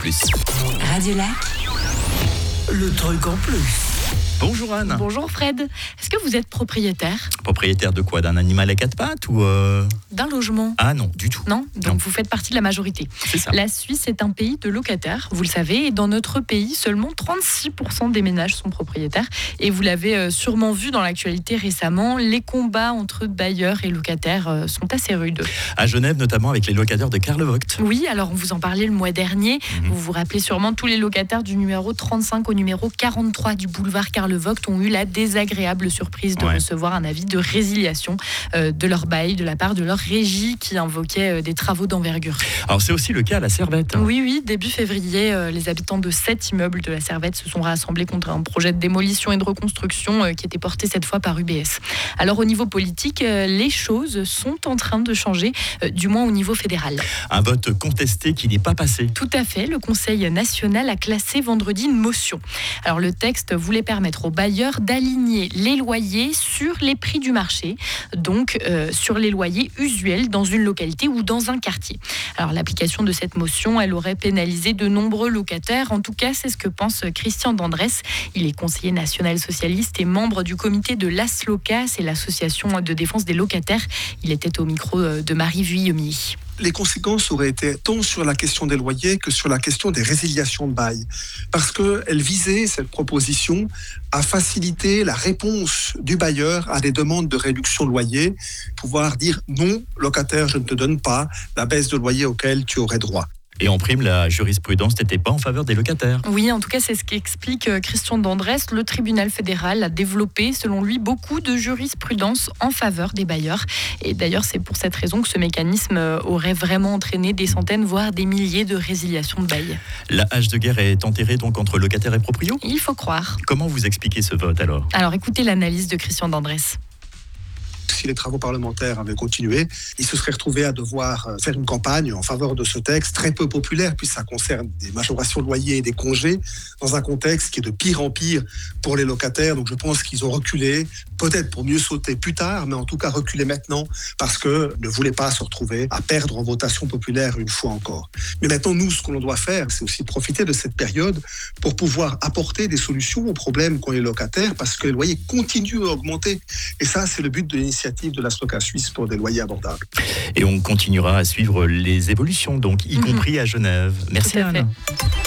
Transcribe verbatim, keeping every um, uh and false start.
plus. Radio Lac, le truc en plus. Bonjour Anne. Bonjour Fred. Est-ce que vous êtes propriétaire ? Propriétaire de quoi ? D'un animal à quatre pattes ou euh... D'un logement ? Ah non, du tout. Non ? Donc Non. vous faites partie de la majorité. C'est ça. La Suisse est un pays de locataires, vous le savez, et dans notre pays, seulement trente-six pour cent des ménages sont propriétaires. Et vous l'avez sûrement vu dans l'actualité récemment, les combats entre bailleurs et locataires sont assez rudes. À Genève, notamment avec les locataires de Karl Vogt. Oui, alors on vous en parlait le mois dernier. Mmh. Vous vous rappelez sûrement, tous les locataires du numéro trente-cinq au numéro quarante-trois du boulevard Karl Vogt ont eu la désagréable surprise de Ouais. recevoir un avis de résiliation euh, de leur bail de la part de leur régie qui invoquait euh, des travaux d'envergure. Alors c'est aussi le cas à la Servette. Oui, oui, début février, euh, les habitants de sept immeubles de la Servette se sont rassemblés contre un projet de démolition et de reconstruction euh, qui était porté cette fois par U B S. Alors au niveau politique, euh, les choses sont en train de changer, euh, du moins au niveau fédéral. Un vote contesté qui n'est pas passé. Tout à fait, le Conseil national a classé vendredi une motion. Alors le texte voulait permettre aux bailleurs d'aligner les loyers sur les prix du marché, donc euh, sur les loyers usuels dans une localité ou dans un quartier. Alors l'application de cette motion, elle aurait pénalisé de nombreux locataires. En tout cas, c'est ce que pense Christian Dandress. Il est conseiller national socialiste et membre du comité de l'ASLOCA, c'est l'association de défense des locataires. Il était au micro de Marie Vuillemier. Les conséquences auraient été tant sur la question des loyers que sur la question des résiliations de bail. Parce qu'elle visait, cette proposition, à faciliter la réponse du bailleur à des demandes de réduction de loyer, pouvoir dire non, locataire, je ne te donne pas la baisse de loyer auquel tu aurais droit. Et en prime, la jurisprudence n'était pas en faveur des locataires. Oui, en tout cas, c'est ce qu'explique Christian Dandress. Le tribunal fédéral a développé, selon lui, beaucoup de jurisprudence en faveur des bailleurs. Et d'ailleurs, c'est pour cette raison que ce mécanisme aurait vraiment entraîné des centaines, voire des milliers de résiliations de bail. La hache de guerre est enterrée donc entre locataires et proprios. Il faut croire. Comment vous expliquez ce vote alors ? Alors, écoutez l'analyse de Christian Dandress. Si les travaux parlementaires avaient continué, ils se seraient retrouvés à devoir faire une campagne en faveur de ce texte très peu populaire, puisque ça concerne des majorations de loyer et des congés, dans un contexte qui est de pire en pire pour les locataires. Donc je pense qu'ils ont reculé, peut-être pour mieux sauter plus tard, mais en tout cas reculer maintenant, parce qu'ils ne voulaient pas se retrouver à perdre en votation populaire une fois encore. Mais maintenant, nous, ce que l'on doit faire, c'est aussi profiter de cette période pour pouvoir apporter des solutions aux problèmes qu'ont les locataires, parce que les loyers continuent à augmenter. Et ça, c'est le but de l'initiative de la SLOCA suisse pour des loyers abordables. Et on continuera à suivre les évolutions, donc y Mhm. compris à Genève. Merci Tout à fait. Anne.